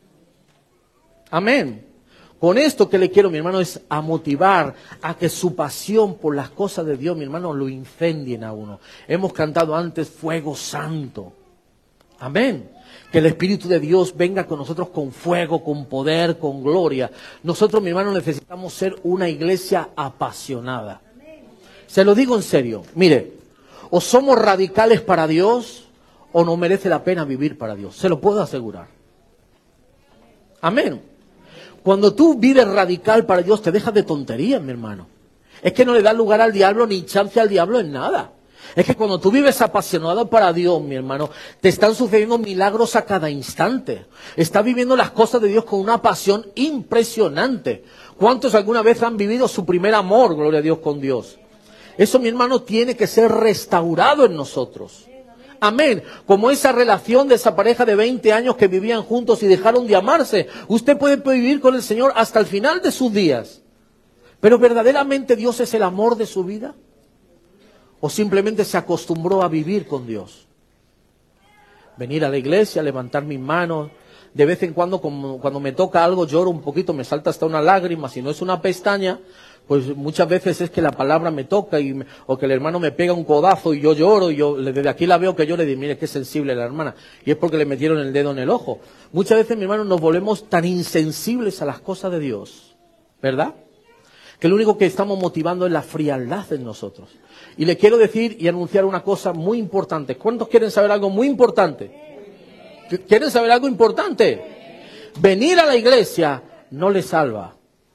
Amén. Con esto que le quiero, mi hermano, es a motivar a que su pasión por las cosas de Dios, mi hermano, lo incendien a uno. Hemos cantado antes fuego santo. Amén. Que el Espíritu de Dios venga con nosotros con fuego, con poder, con gloria. Nosotros, mi hermano, necesitamos ser una iglesia apasionada. Se lo digo en serio. Mire, o somos radicales para Dios o no merece la pena vivir para Dios. Se lo puedo asegurar. Amén. Cuando tú vives radical para Dios, te dejas de tonterías, mi hermano. Es que no le das lugar al diablo ni chance al diablo en nada. Es que cuando tú vives apasionado para Dios, mi hermano, te están sucediendo milagros a cada instante. Estás viviendo las cosas de Dios con una pasión impresionante. ¿Cuántos alguna vez han vivido su primer amor, gloria a Dios, con Dios? Eso, mi hermano, tiene que ser restaurado en nosotros. Amén. Como esa relación de esa pareja de veinte años que vivían juntos y dejaron de amarse. Usted puede vivir con el Señor hasta el final de sus días. Pero ¿verdaderamente Dios es el amor de su vida? ¿O simplemente se acostumbró a vivir con Dios? Venir a la iglesia, levantar mis manos. De vez en cuando, como, cuando me toca algo, lloro un poquito, me salta hasta una lágrima. Si no es una pestaña, pues muchas veces es que la palabra me toca y me, o que el hermano me pega un codazo y yo lloro y yo desde aquí la veo que yo le digo, mire qué sensible la hermana, y es porque le metieron el dedo en el ojo. Muchas veces, mi hermano, nos volvemos tan insensibles a las cosas de Dios, ¿verdad? Que lo único que estamos motivando es la frialdad en nosotros. Y le quiero decir y anunciar una cosa muy importante. ¿Cuántos quieren saber algo muy importante? ¿Quieren saber algo importante? Venir a la iglesia no le salva.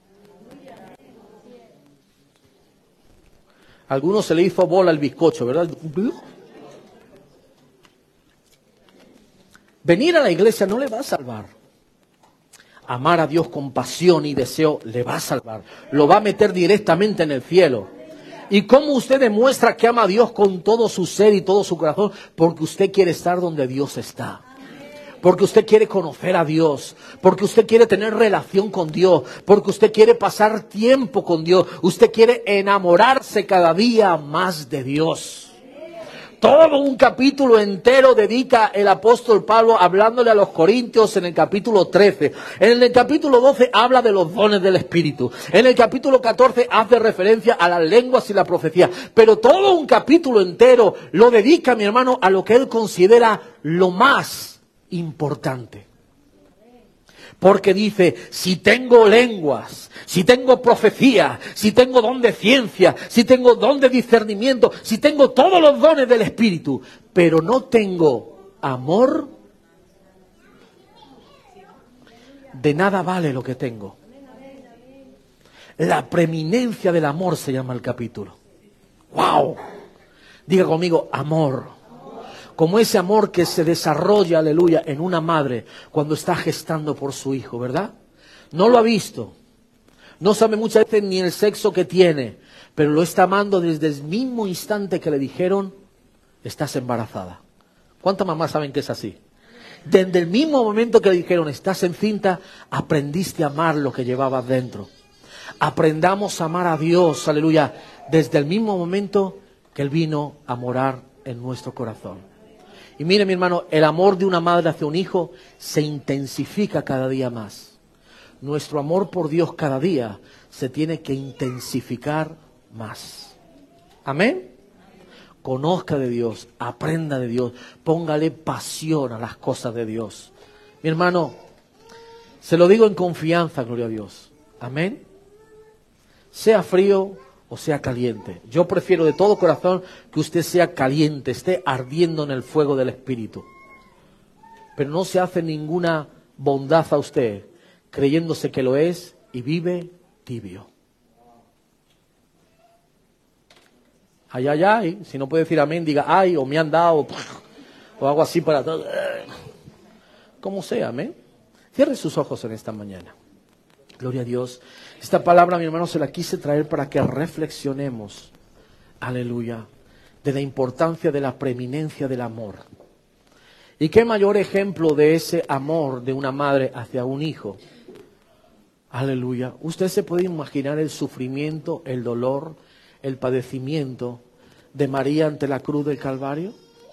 A algunos se le hizo bola el bizcocho, ¿verdad? Venir a la iglesia no le va a salvar. Amar a Dios con pasión y deseo le va a salvar. Lo va a meter directamente en el cielo. ¿Y cómo usted demuestra que ama a Dios con todo su ser y todo su corazón? Porque usted quiere estar donde Dios está. Porque usted quiere conocer a Dios, porque usted quiere tener relación con Dios, porque usted quiere pasar tiempo con Dios, usted quiere enamorarse cada día más de Dios. Todo un capítulo entero dedica el apóstol Pablo hablándole a los corintios en el capítulo trece. En el capítulo doce habla de los dones del Espíritu. En el capítulo catorce hace referencia a las lenguas y la profecía. Pero todo un capítulo entero lo dedica, mi hermano, a lo que él considera lo más importante. Porque dice, si tengo lenguas, si tengo profecía, si tengo don de ciencia, si tengo don de discernimiento, si tengo todos los dones del Espíritu, pero no tengo amor, de nada vale lo que tengo. La preeminencia del amor se llama el capítulo. ¡Wow! Diga conmigo, amor. Como ese amor que se desarrolla, aleluya, en una madre cuando está gestando por su hijo, ¿verdad? No lo ha visto. No sabe muchas veces ni el sexo que tiene, pero lo está amando desde el mismo instante que le dijeron, estás embarazada. ¿Cuántas mamás saben que es así? Desde el mismo momento que le dijeron, estás encinta, aprendiste a amar lo que llevabas dentro. Aprendamos a amar a Dios, aleluya, desde el mismo momento que Él vino a morar en nuestro corazón. Y mire, mi hermano, el amor de una madre hacia un hijo se intensifica cada día más. Nuestro amor por Dios cada día se tiene que intensificar más. Amén. Conozca de Dios, aprenda de Dios, póngale pasión a las cosas de Dios. Mi hermano, se lo digo en confianza, gloria a Dios. Amén. Sea frío o sea caliente. Yo prefiero de todo corazón que usted sea caliente, esté ardiendo en el fuego del Espíritu. Pero no se hace ninguna bondad a usted, creyéndose que lo es y vive tibio. Ay, ay, ay. Si no puede decir amén, diga ay, o me han dado, o algo así para todo. Como sea, amén. Cierre sus ojos en esta mañana. Gloria a Dios. Esta palabra, mi hermano, se la quise traer para que reflexionemos, aleluya, de la importancia de la preeminencia del amor. Y qué mayor ejemplo de ese amor de una madre hacia un hijo. Aleluya. Usted se puede imaginar el sufrimiento, el dolor, el padecimiento de María ante la cruz del Calvario.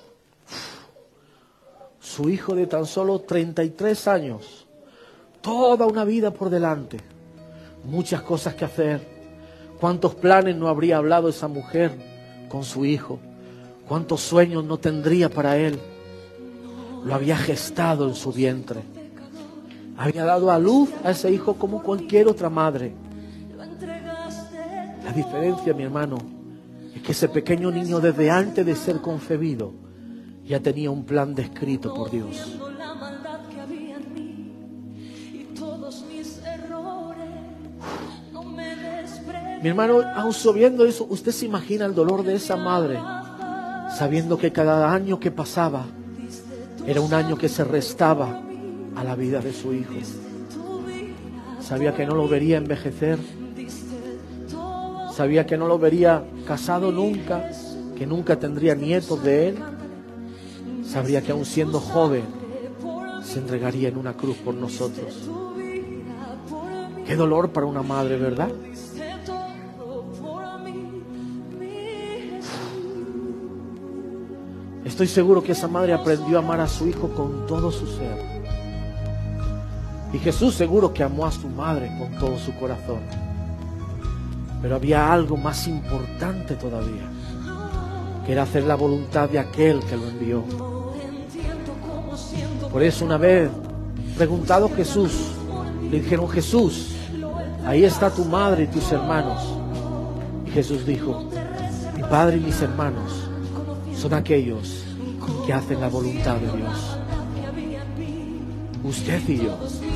Su hijo de tan solo treinta y tres años, toda una vida por delante, muchas cosas que hacer. ¿Cuántos planes no habría hablado esa mujer con su hijo? ¿Cuántos sueños no tendría para él? Lo había gestado en su vientre. Había dado a luz a ese hijo como cualquier otra madre. La diferencia, mi hermano, es que ese pequeño niño desde antes de ser concebido ya tenía un plan descrito por Dios. Mi hermano, aun sabiendo eso, usted se imagina el dolor de esa madre, sabiendo que cada año que pasaba era un año que se restaba a la vida de su hijo. Sabía que no lo vería envejecer, sabía que no lo vería casado nunca, que nunca tendría nietos de él. Sabría que aun siendo joven se entregaría en una cruz por nosotros. Qué dolor para una madre, ¿verdad? Estoy seguro que esa madre aprendió a amar a su hijo con todo su ser. Y Jesús seguro que amó a su madre con todo su corazón. Pero había algo más importante todavía, que era hacer la voluntad de aquel que lo envió. Por eso una vez, preguntado Jesús, le dijeron: Jesús, ahí está tu madre y tus hermanos. Y Jesús dijo: mi padre y mis hermanos son aquellos que hacen la voluntad de Dios. Usted y yo.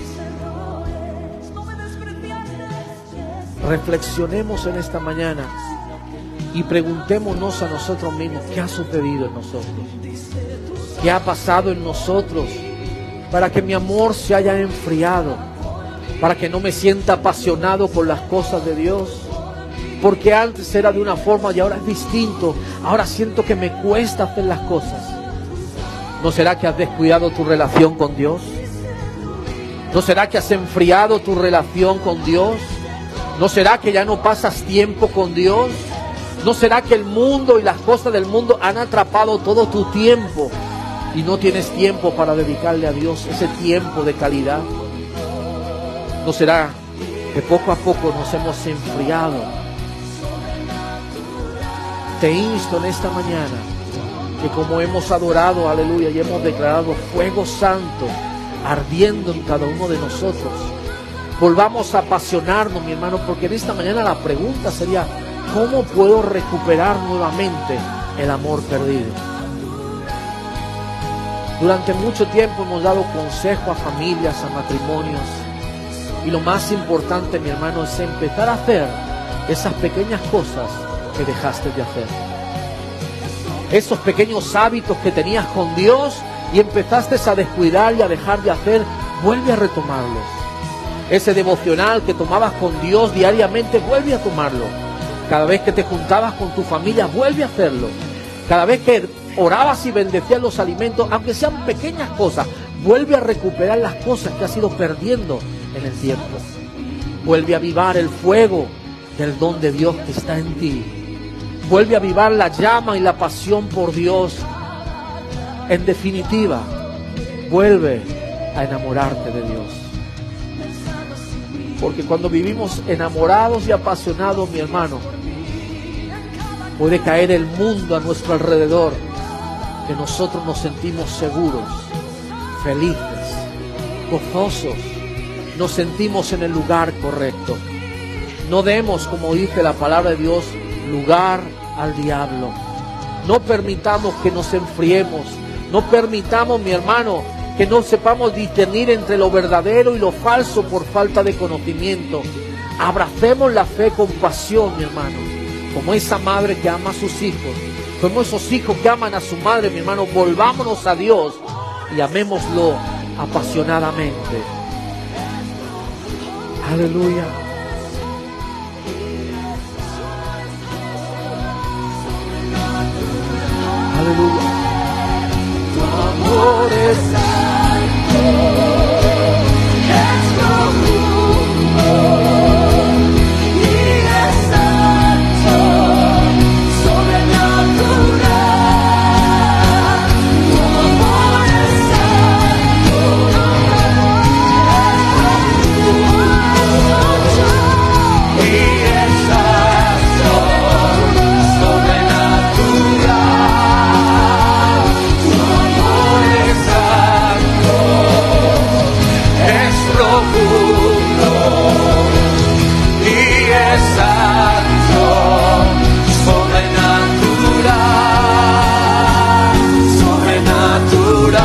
Reflexionemos en esta mañana y preguntémonos a nosotros mismos qué ha sucedido en nosotros, qué ha pasado en nosotros para que mi amor se haya enfriado, para que no me sienta apasionado por las cosas de Dios, porque antes era de una forma y ahora es distinto. Ahora siento que me cuesta hacer las cosas. ¿No será que has descuidado tu relación con Dios? ¿No será que has enfriado tu relación con Dios? ¿No será que ya no pasas tiempo con Dios? ¿No será que el mundo y las cosas del mundo han atrapado todo tu tiempo y no tienes tiempo para dedicarle a Dios ese tiempo de calidad? ¿No será que poco a poco nos hemos enfriado? Te insto en esta mañana que como hemos adorado, aleluya, y hemos declarado fuego santo ardiendo en cada uno de nosotros, volvamos a apasionarnos, mi hermano, porque en esta mañana la pregunta sería: ¿cómo puedo recuperar nuevamente el amor perdido? Durante mucho tiempo hemos dado consejo a familias, a matrimonios, y lo más importante, mi hermano, es empezar a hacer esas pequeñas cosas que dejaste de hacer. Esos pequeños hábitos que tenías con Dios y empezaste a descuidar y a dejar de hacer, vuelve a retomarlos. Ese devocional que tomabas con Dios diariamente, vuelve a tomarlo. Cada vez que te juntabas con tu familia, vuelve a hacerlo. Cada vez que orabas y bendecías los alimentos, aunque sean pequeñas cosas, Vuelve a recuperar las cosas que has ido perdiendo en el tiempo. Vuelve a avivar el fuego del don de Dios que está en ti. Vuelve a avivar la llama y la pasión por Dios. En definitiva, vuelve a enamorarte de Dios. Porque cuando vivimos enamorados y apasionados, mi hermano, puede caer el mundo a nuestro alrededor, que nosotros nos sentimos seguros, felices, gozosos, nos sentimos en el lugar correcto. No demos, como dice la palabra de Dios, lugar al diablo. No permitamos que nos enfriemos. No permitamos, mi hermano, que no sepamos discernir entre lo verdadero y lo falso por falta de conocimiento. Abracemos la fe con pasión, mi hermano, como esa madre que ama a sus hijos, como esos hijos que aman a su madre, mi hermano. Volvámonos a Dios y amémoslo apasionadamente. Aleluya. Aleluya. Tu amor es santo, es profundo y es santo, sobrenatural. Tu amor es santo, y es santo, sobrenatural. Profundo y es santo, sobrenatural, sobrenatural,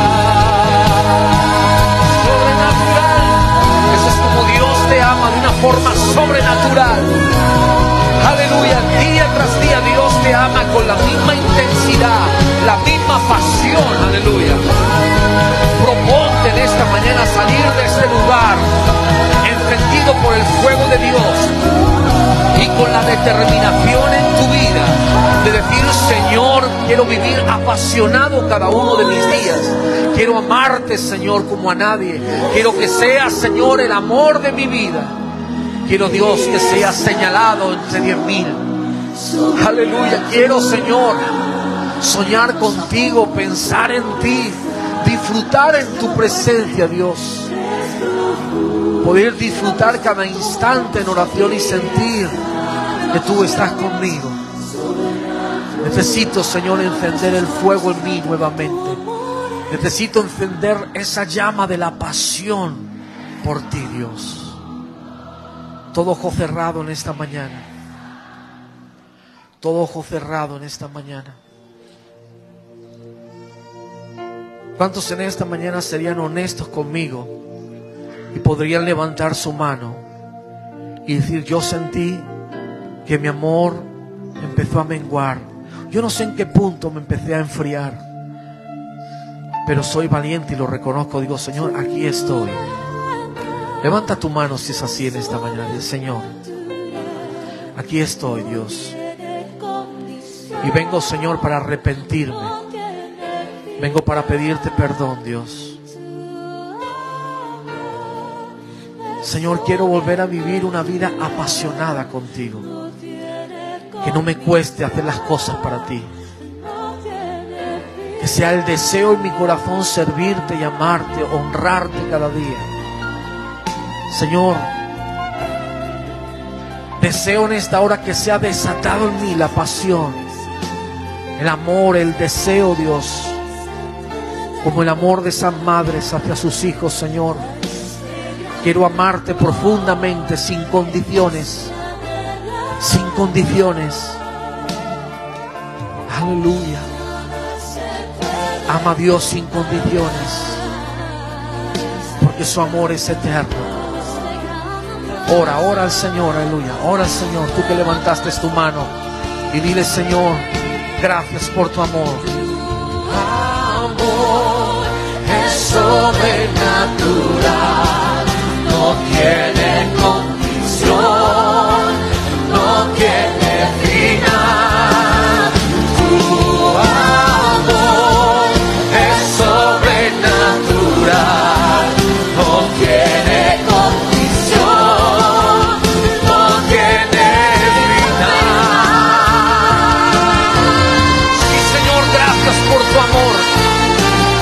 sobrenatural. Eso es como Dios te ama de una forma sobrenatural. Aleluya, día tras día Dios te ama con la misma intensidad, la misma pasión. Aleluya. Proponte en esta mañana salir de este lugar encendido por el fuego de Dios y con la determinación en tu vida de decir: Señor, quiero vivir apasionado cada uno de mis días. Quiero amarte, Señor, como a nadie. Quiero que seas, Señor, el amor de mi vida. Quiero, Dios, que seas señalado entre diez mil. Aleluya. Quiero, Señor, soñar contigo, pensar en ti, disfrutar en tu presencia, Dios. Poder disfrutar cada instante en oración y sentir que tú estás conmigo. Necesito, Señor, encender el fuego en mí nuevamente. Necesito encender esa llama de la pasión por ti, Dios. Todo ojo cerrado en esta mañana. Todo ojo cerrado en esta mañana. ¿Cuántos en esta mañana serían honestos conmigo y podrían levantar su mano y decir: yo sentí que mi amor empezó a menguar? Yo no sé en qué punto me empecé a enfriar, pero soy valiente y lo reconozco. Digo: Señor, aquí estoy. Levanta tu mano si es así en esta mañana. Dice: Señor, aquí estoy, Dios, y vengo, Señor, para arrepentirme. Vengo para pedirte perdón, Dios. Señor, quiero volver a vivir una vida apasionada contigo. Que no me cueste hacer las cosas para ti. Que sea el deseo en mi corazón servirte y amarte, honrarte cada día. Señor, deseo en esta hora que sea desatado en mí la pasión, el amor, el deseo, Dios, como el amor de esas madres hacia sus hijos, Señor. Quiero amarte profundamente, sin condiciones, sin condiciones. Aleluya. Ama a Dios sin condiciones, porque su amor es eterno. Ora, ora al Señor, aleluya. Ora al Señor, tú que levantaste tu mano, y dile: Señor, gracias por tu amor. Amor es sobrenatural, no tiene condición, no tiene final. Tu amor es sobrenatural.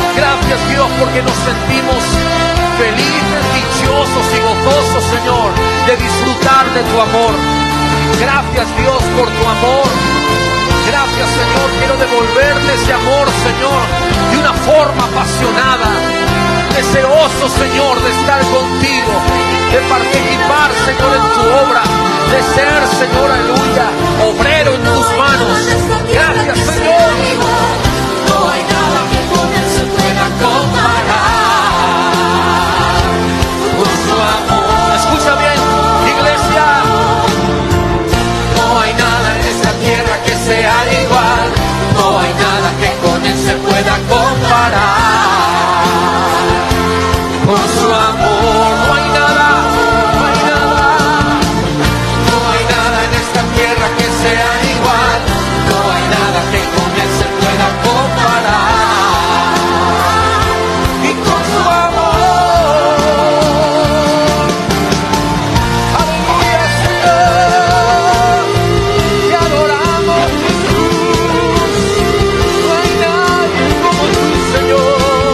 Gracias, Dios, porque nos sentimos felices, dichosos y gozosos, Señor, de disfrutar de tu amor. Gracias, Dios, por tu amor. Gracias, Señor, quiero devolverle ese amor, Señor, de una forma apasionada, deseoso, Señor, de estar contigo, de participar, Señor, en tu obra, de ser, Señor, aleluya, obrero en tus manos. Gracias, Señor. No hay nada que con él se pueda comparar con su amor. Escucha bien, iglesia. No hay nada en esta tierra que sea igual. No hay nada que con él se pueda comparar con su amor. No hay nada, no hay nada, no hay nada en esta tierra que sea igual. No hay nada que con él se pueda comparar y con su amor. Aleluya, Señor, te adoramos, Jesús. No hay nadie como tú, Señor.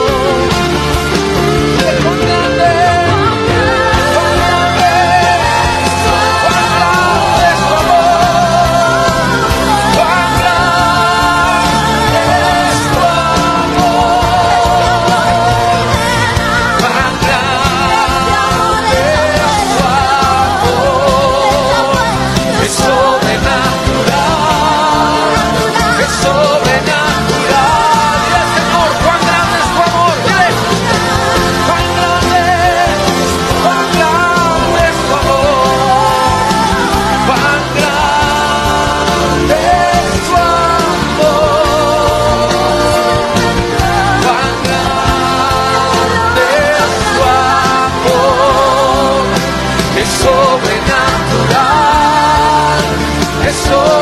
Cuán grande, cuán grande, cuán grande es tu amor. Cuán grande es tu amor. Cuán grande es tu amor. Es sobrenatural, es sobrenatural. Dile, Señor, cuán grande es tu amor. Dile, cuán grande, cuán grande es tu amor. Cuán grande es tu amor. Cuán grande es tu amor. Es sobrenatural, es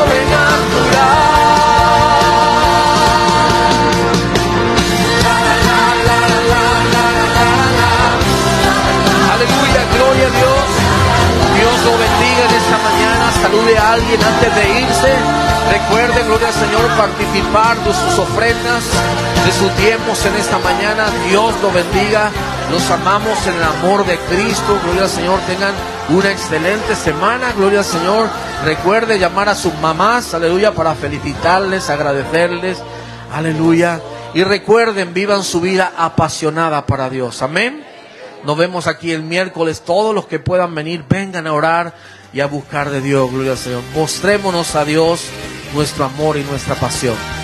sobrenatural. La, la, la, la, la, la, la, la. Aleluya, gloria a Dios. Dios lo bendiga en esta mañana. Salude a alguien antes de irse. Recuerde, gloria al Señor, participar de sus ofrendas, de sus tiempos en esta mañana. Dios lo bendiga. Los amamos en el amor de Cristo. Gloria al Señor. Tengan una excelente semana. Gloria al Señor. Recuerde llamar a sus mamás, aleluya, para felicitarles, agradecerles. Aleluya. Y recuerden, vivan su vida apasionada para Dios. Amén. Nos vemos aquí el miércoles. Todos los que puedan venir, vengan a orar y a buscar de Dios. Gloria al Señor. Mostrémonos a Dios nuestro amor y nuestra pasión.